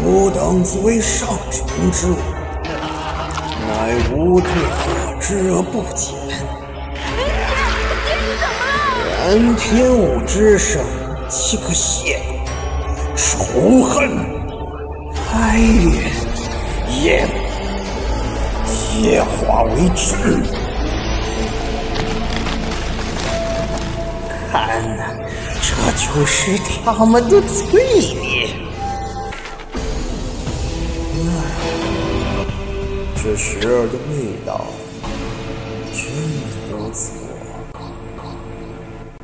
吾等自为上君之物，乃吾对何之而不检？然偏吾之生，岂可亵渎？仇恨、哀怨、厌恶，皆化为纸。看呐，这就是他们的罪孽。这时儿的味道